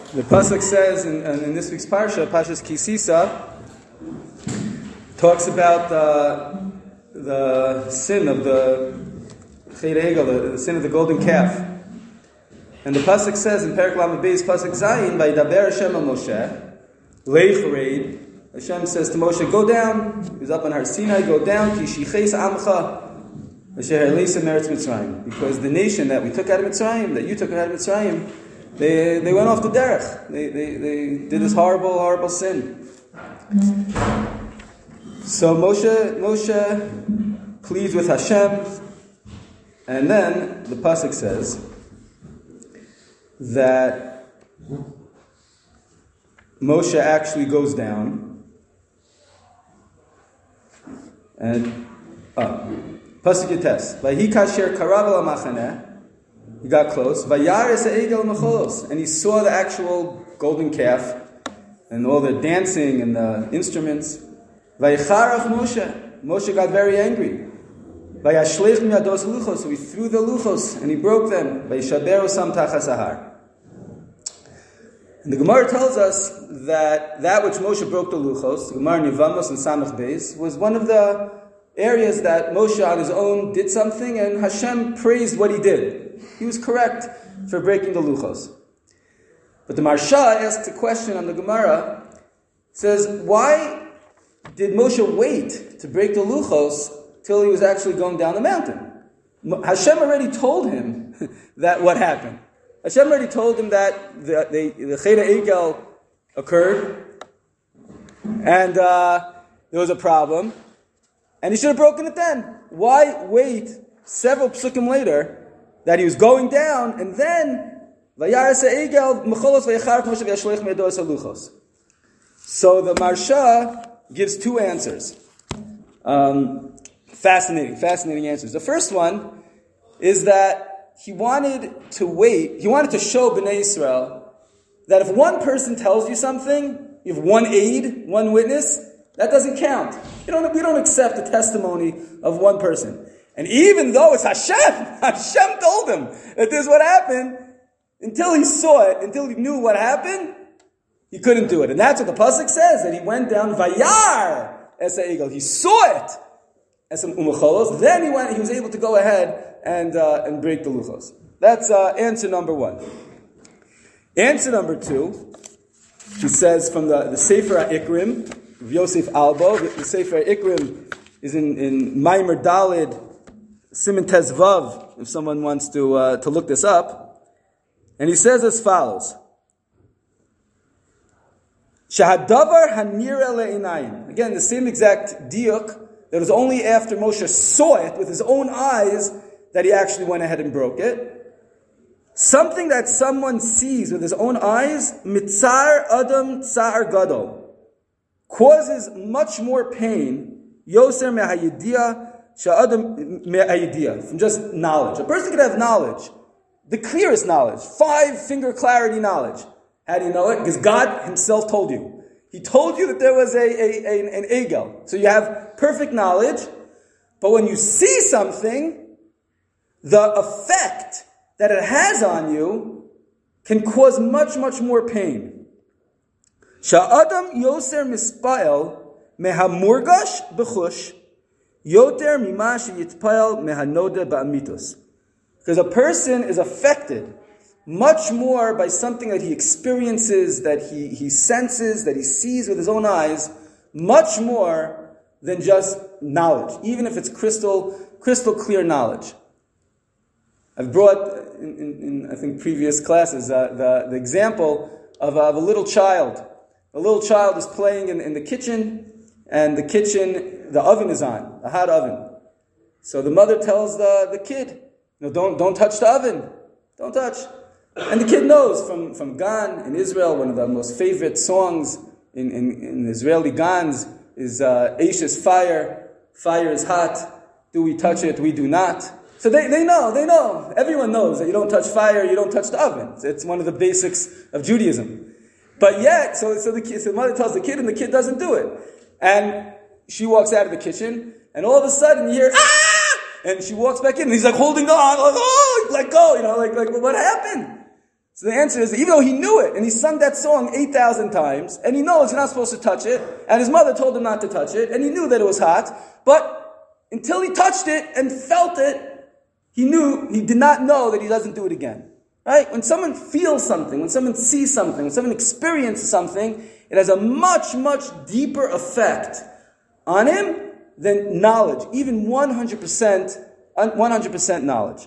The pasuk says in this week's parsha, Parshas Kisisa, talks about the sin of the Chet Egel, the sin of the golden calf. And the pasuk says in Perek Lamed Beis, pasuk Zayin, Vayidaber Hashem el Moshe, Leich Reid. Hashem says to Moshe, go down. He's up on Har Sinai, go down. Ki shiches amcha. Because the nation that we took out of Mitzrayim, that you took out of Mitzrayim, they went off the derech. They did this horrible sin. So Moshe pleads with Hashem, and then the pasuk says that Moshe actually goes down and pasuk Yites. Vahi kasher karav el hamachaneh. He got close. Vayaris ha'egel mecholos, and he saw the actual golden calf and all the dancing and the instruments. Vayicharach Moshe. Moshe got very angry. Vayashleich miyados luchos. So he threw the luchos and he broke them. Vayishaberu sam tachas ahar. And the Gemara tells us that which Moshe broke the luchos, the Gemara in Yevamos and Samach Beis, was one of the areas that Moshe on his own did something and Hashem praised what he did. He was correct for breaking the luchos. But the Marsha asks a question on the Gemara, says, why did Moshe wait to break the luchos till he was actually going down the mountain? Hashem already told him that what happened. Hashem already told him that the Chet Egel occurred and there was a problem. And he should have broken it then. Why wait several psukim later that he was going down and then Vayaris ha'egel mecholos vayicharach Moshe v'yashleich miyados haluchos. So the Marsha gives two answers. Fascinating answers. The first one is that he wanted to wait. He wanted to show Bnei Yisrael that if one person tells you something, you have one aid, one witness, that doesn't count. We don't accept the testimony of one person. And even though it's Hashem told him that this is what happened, until he saw it, until he knew what happened, he couldn't do it. And that's what the pasuk says, that he went down Vayar es ha'egel. He saw it as some umecholos. Then he was able to go ahead and break the luchos. That's answer number one. Answer number two, he says from the Sefer HaIkrim, Yosef Albo. The Sefer HaIkrim is in Maimer Dalid, Siman Tezvav, if someone wants to look this up. And he says as follows. Shahadavar hanira le'inayim. Again, the same exact diuk, that was only after Moshe saw it with his own eyes that he actually went ahead and broke it. Something that someone sees with his own eyes, mitzar adam tsar gadol, causes much more pain, yoser me'hayidiyah, sha'adam me'hayidiyah, from just knowledge. A person could have knowledge, the clearest knowledge, 5-finger clarity knowledge. How do you know it? Because God himself told you. He told you that there was an egel. So you have perfect knowledge, but when you see something, the effect that it has on you can cause much, much more pain. Sha'adam yoser mispa'el mehamurgash b'chush yoter mima sheyitpa'el mehanode ba'amitos. Because a person is affected much more by something that he experiences, that he senses, that he sees with his own eyes, much more than just knowledge, even if it's crystal clear knowledge. I've brought in I think previous classes the example of a little child. A little child is playing in the kitchen, and the oven is on, a hot oven. So the mother tells the kid, don't touch the oven, don't touch. And the kid knows from Gan in Israel, one of the most favorite songs in Israeli Gans is Eish is fire is hot, do we touch it, we do not. So they know, everyone knows that you don't touch fire, you don't touch the oven. It's one of the basics of Judaism. But yet, so the mother tells the kid and the kid doesn't do it. And she walks out of the kitchen and all of a sudden you hear, ah! And she walks back in and he's like holding on, like, oh, let go, like what happened? So the answer is, even though he knew it, and he sung that song 8,000 times, and he knows you're not supposed to touch it, and his mother told him not to touch it, and he knew that it was hot, but until he touched it and felt it, he did not know that he doesn't do it again. Right? When someone feels something, when someone sees something, when someone experiences something, it has a much, much deeper effect on him than knowledge, even 100% knowledge.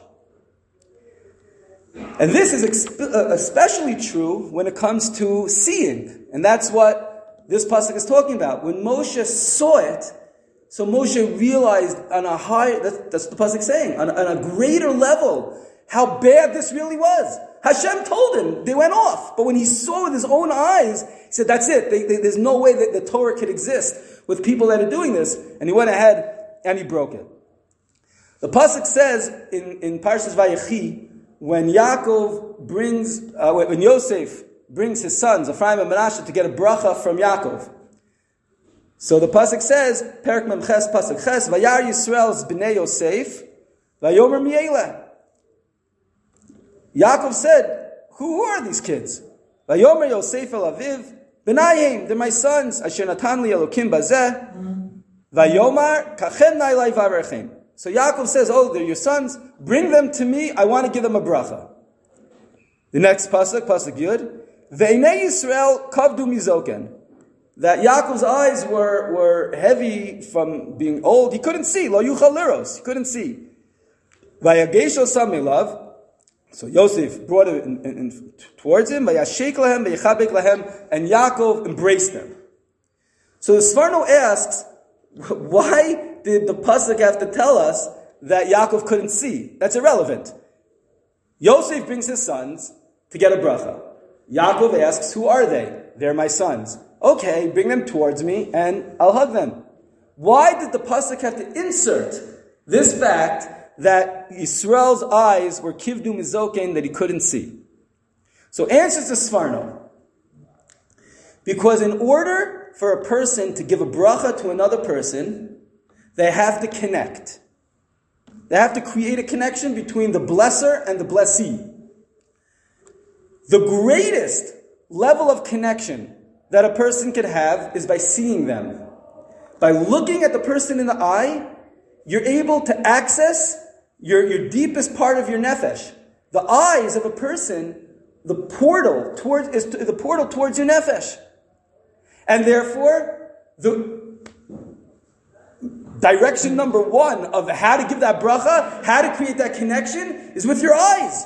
And this is especially true when it comes to seeing. And that's what this pasuk is talking about. When Moshe saw it, so Moshe realized on a higher, that's the pasuk saying, on a greater level, how bad this really was. Hashem told him, they went off. But when he saw with his own eyes, he said, that's it. There's no way that the Torah could exist with people that are doing this. And he went ahead and he broke it. The pasuk says in Parshas Vayechi, when when Yosef brings his sons, Ephraim and Menashe, to get a bracha from Yaakov. So the pasuk says, Perek Mem Ches, pasuk Ches, Vayar Yisrael's b'nei Yosef, Vayomer Mi'ela. Yaakov said, who are these kids? Vayomer Yosef el Aviv, B'nayim, they're my sons, Asher Natan li Elokim bazeh, Vayomar kachem nailai varechem. So Yaakov says, oh, they're your sons, bring them to me, I want to give them a bracha. The next pasuk Yud, Ve'inei Yisrael kavdu mizoken. That Yaakov's eyes were heavy from being old. He couldn't see. Lo yuchal liros. He couldn't see. Vayagesho samilav. So Yosef brought it towards him. Vayashek lahem, vayachabek lahem, and Yaakov embraced them. So the Sforno asks, why did the pasuk have to tell us that Yaakov couldn't see? That's irrelevant. Yosef brings his sons to get a bracha. Yaakov asks, who are they? They're my sons. Okay, bring them towards me and I'll hug them. Why did the pasuk have to insert this fact that Yisrael's eyes were kivdu mizoken, that he couldn't see? So answers to Sforno. Because in order for a person to give a bracha to another person, they have to connect. They have to create a connection between the blesser and the blessee. The greatest level of connection that a person can have is by seeing them. By looking at the person in the eye, you're able to access your deepest part of your nefesh. The eyes of a person, the portal towards your nefesh. And therefore, the direction number one of how to give that bracha, how to create that connection, is with your eyes.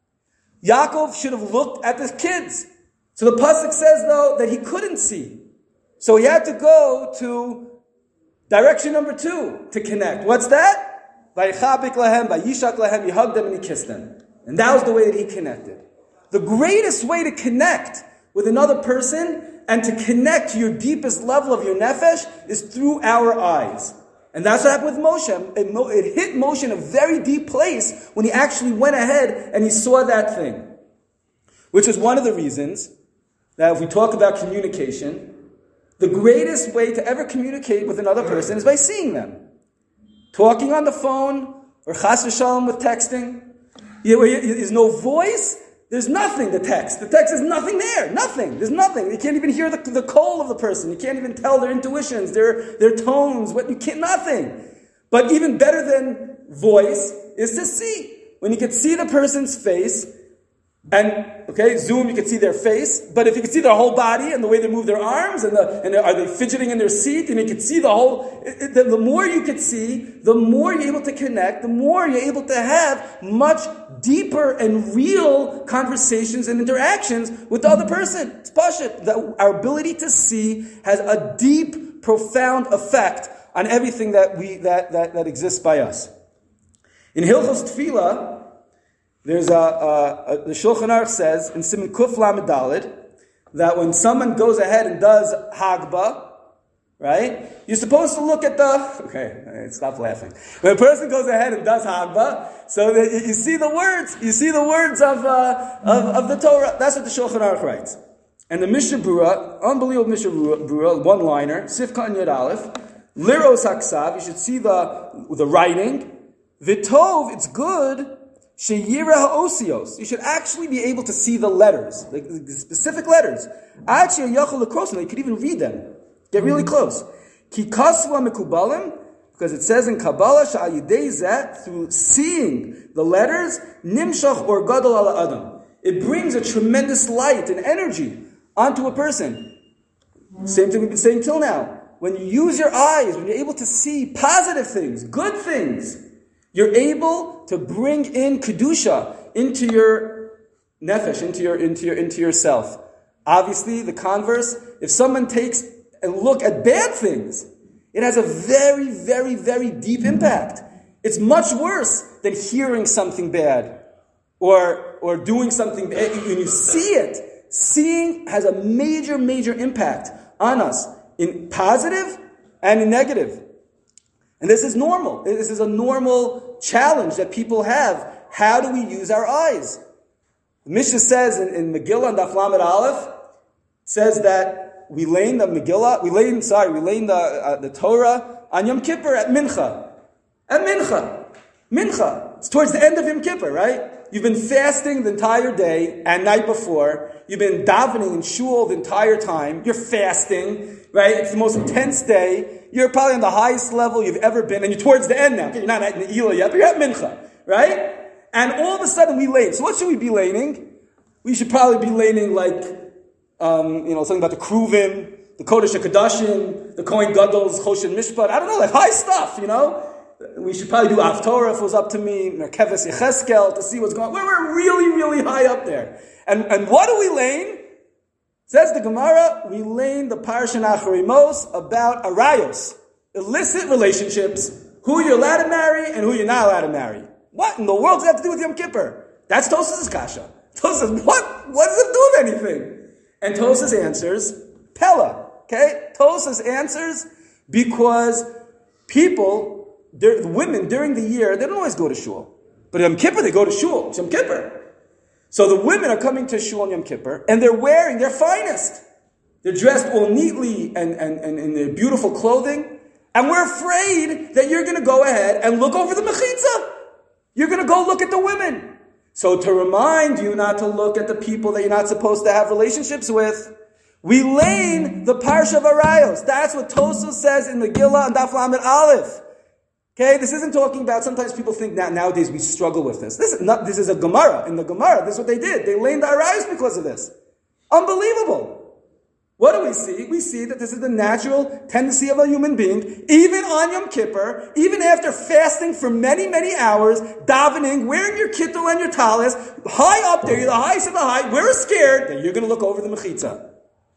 Yaakov should have looked at his kids. So the pasuk says, though, that he couldn't see. So he had to go to direction number 2 to connect. What's that? Vayichabik lahem, vayishak lahem, he hugged them and he kissed them. And that was the way that he connected. The greatest way to connect with another person and to connect to your deepest level of your nefesh is through our eyes. And that's what happened with Moshe. It hit Moshe in a very deep place when he actually went ahead and he saw that thing. Which is one of the reasons that if we talk about communication, the greatest way to ever communicate with another person is by seeing them. Talking on the phone, or chas v'shalom with texting. There's no voice, there's nothing to text. The text is nothing there. Nothing. There's nothing. You can't even hear the call of the person. You can't even tell their intuitions, their tones, nothing. But even better than voice is to see. When you can see the person's face, and, Zoom, you can see their face, but if you can see their whole body and the way they move their arms, and are they fidgeting in their seat, and you can see the whole, the more you can see, the more you're able to connect, the more you're able to have much deeper and real conversations and interactions with the other person. It's pashut. Our ability to see has a deep, profound effect on everything that exists by us. In Hilchos Tefillah, there's the Shulchan Aruch says in Siman Kuf Lamed Daled that when someone goes ahead and does Hagba, right, you're supposed to look at stop laughing. When a person goes ahead and does Hagba, so that you see the words of the Torah. That's what the Shulchan Aruch writes. And the Mishnah Berurah, unbelievable Mishnah Berurah, one-liner, Sifka and Yud Aleph, Liros Haksav, you should see the writing. Vitov, it's good. Sheyira ha'osios. You should actually be able to see the letters, like the specific letters. Ad sheyachol lekros, you could even read them. Get really close. Ki kasva mekubalim, because it says in Kabbalah, sha'al yidei zeh, through seeing the letters, nimshach or gadol ala adam. It brings a tremendous light and energy onto a person. Same thing we've been saying till now. When you use your eyes, when you're able to see positive things, good things, you're able to bring in kedusha into your nefesh, into yourself. Obviously, the converse, if someone takes and look at bad things, it has a very, very, very deep impact. It's much worse than hearing something bad or doing something bad. When you see it, seeing has a major, major impact on us in positive and in negative. And this is normal. This is a normal challenge that people have. How do we use our eyes? The Mishnah says in Megillah and Daf Lamed Aleph, says that we lay the Torah on Yom Kippur at Mincha. At Mincha. Mincha. It's towards the end of Yom Kippur, right? You've been fasting the entire day and night before. You've been davening in shul the entire time. You're fasting, right? It's the most intense day. You're probably on the highest level you've ever been, and you're towards the end now. Okay, you're not at Ne'ilah yet, but you're at Mincha, right? And all of a sudden we lay. So what should we be laying? We should probably be laying like, something about the Kruvim, the Kodesh HaKadoshim, the Kohen Gadol's Choshen Mishpat. I don't know, like high stuff, We should probably do Haftorah if it was up to me, Merkeves Yecheskel, to see what's going on. We're really, really high up there. And what are we laying? Says the Gemara, we laying the Parsha Nachrimos about arayos, illicit relationships, who you're allowed to marry and who you're not allowed to marry. What in the world does that have to do with Yom Kippur? That's Tosas' kasha. Tosas says, what does it do with anything? And Tosas answers, Pella. Okay? Tosas answers because people, the women during the year, they don't always go to shul. But Yom Kippur, they go to shul. It's Yom Kippur. So the women are coming to shul on Yom Kippur, and they're wearing their finest. They're dressed all neatly and in their beautiful clothing. And we're afraid that you're going to go ahead and look over the mechitza. You're going to go look at the women. So to remind you not to look at the people that you're not supposed to have relationships with, we lane the Parsha of Arayos. That's what Tosas says in Megillah and Daf Lamed Aleph. Okay, this isn't talking about, sometimes people think that nowadays we struggle with this. This is a Gemara. In the Gemara, this is what they did. They laned the Arayos because of this. Unbelievable. What do we see? We see that this is the natural tendency of a human being, even on Yom Kippur, even after fasting for many, many hours, davening, wearing your kittel and your talis, high up there, you're the highest of the high, we're scared that you're going to look over the mechitza.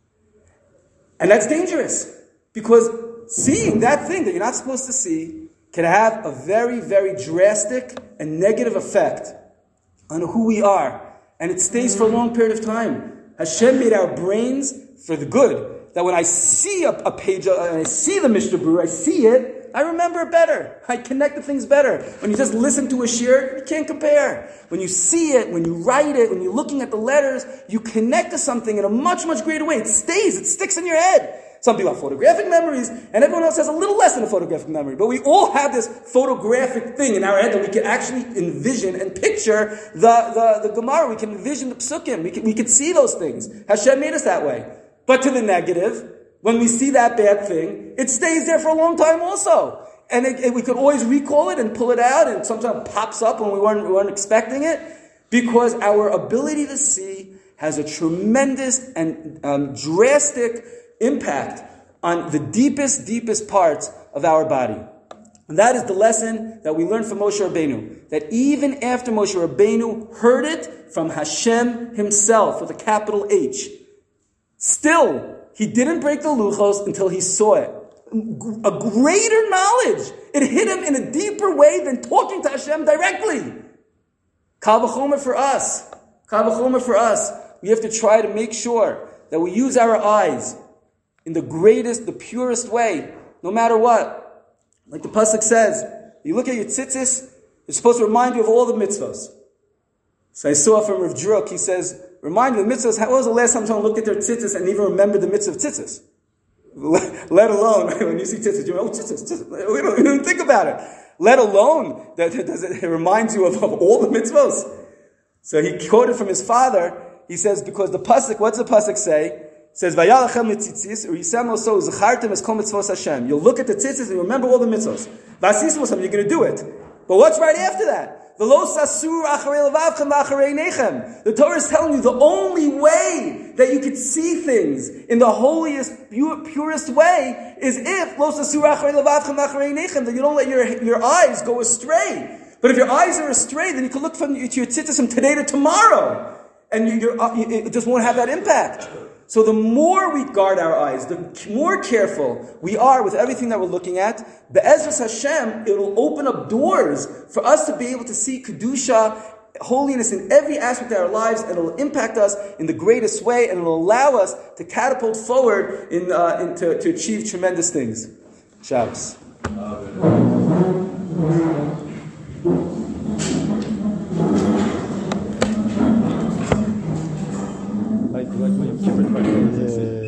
And that's dangerous, because seeing that thing that you're not supposed to see can have a very, very drastic and negative effect on who we are. And it stays for a long period of time. Hashem made our brains for the good. That when I see a page, and I see the Mishnah Berurah, I see it, I remember it better. I connect the things better. When you just listen to a shir, you can't compare. When you see it, when you write it, when you're looking at the letters, you connect to something in a much, much greater way. It stays, it sticks in your head. Some people have photographic memories, and everyone else has a little less than a photographic memory. But we all have this photographic thing in our head that we can actually envision and picture the Gemara. We can envision the Psukim. We can see those things. Hashem made us that way. But to the negative, when we see that bad thing, it stays there for a long time also. And we could always recall it and pull it out, and sometimes it pops up when we weren't expecting it, because our ability to see has a tremendous and drastic impact on the deepest parts of our body. And that is the lesson that we learned from Moshe Rabbeinu. That even after Moshe Rabbeinu heard it from Hashem himself, with a capital H, still, he didn't break the luchos until he saw it. A greater knowledge. It hit him in a deeper way than talking to Hashem directly. Kal v'chomer for us. Kal v'chomer for us. We have to try to make sure that we use our eyes in the greatest, the purest way, no matter what. Like the pasuk says, you look at your tzitzis, it's supposed to remind you of all the mitzvahs. So I saw from Rav Druk, he says, remind you of the mitzvahs. When was the last time someone looked at their tzitzis and even remembered the mitzvah of tzitzis? Let alone, when you see tzitzis, you go, oh, tzitzis. We don't think about it. let alone that it reminds you of all the mitzvos. So he quoted from his father. He says, because the pasuk, what's the pasuk say? It says, "Vayalachem mitzitzis u'yisem oso u'zachartem es kol mitzvos Hashem." You'll look at the tzitzis and you remember all the mitzvos. V'asis mosam, you're going to do it. But what's right after that? The Torah is telling you the only way that you could see things in the holiest, purest way is if that you don't let your eyes go astray. But if your eyes are astray, then you can look from your tzitzis from today to tomorrow, and it just won't have that impact. So the more we guard our eyes, the more careful we are with everything that we're looking at, Be'ezras Hashem, it will open up doors for us to be able to see Kedusha, holiness in every aspect of our lives, and it will impact us in the greatest way, and it will allow us to catapult forward to achieve tremendous things. Shabbos. Like when you keep it